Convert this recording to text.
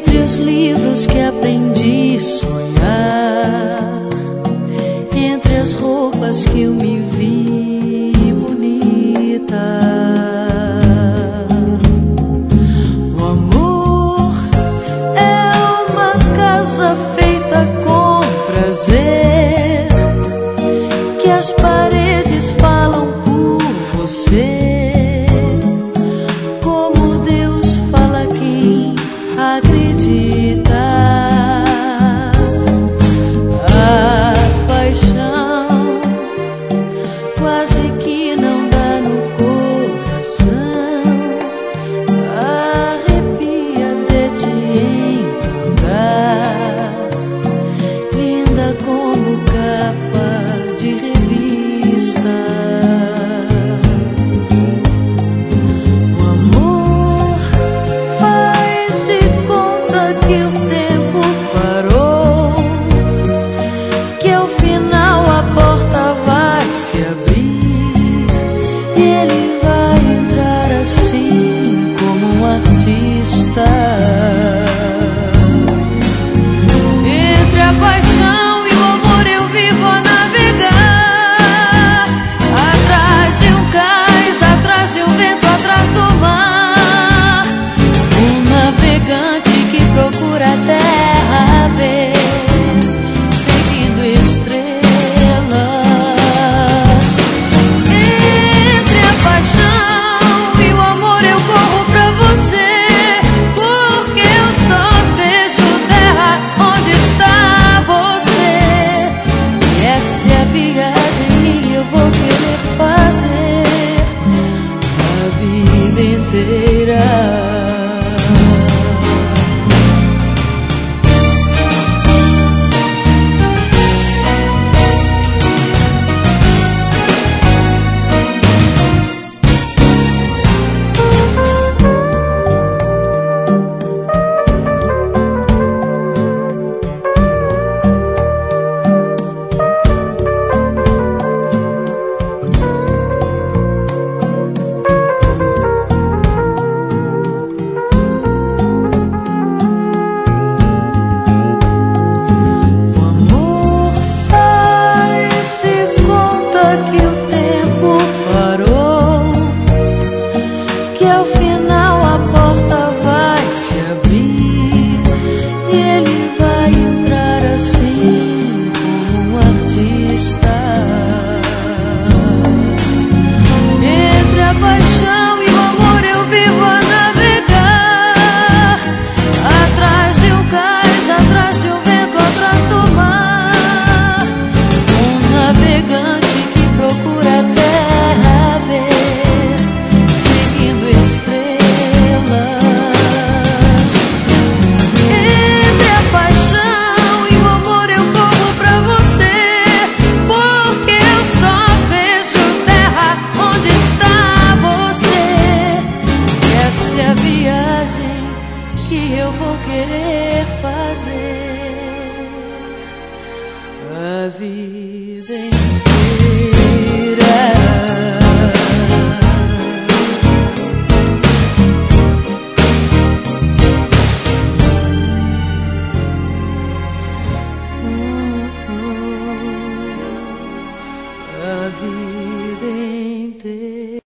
Entre os livros que aprendi a sonhar, entre as roupas que eu me vi bonita, o amor é uma casa feita com prazer, que as paredes falam por você. Acredita, a paixão quase que não dá no coração, arrepia até te encantar, linda como capa de revista. Entre a paixão e o amor eu vivo a navegar, atrás de um cais, atrás de um vento, atrás do mar. Um navegante que procura a terra ver, seguindo estrelas. Entre a paixão e o amor eu corro pra você, vou querer fazer a vida inteira. Que eu vou querer fazer a vida.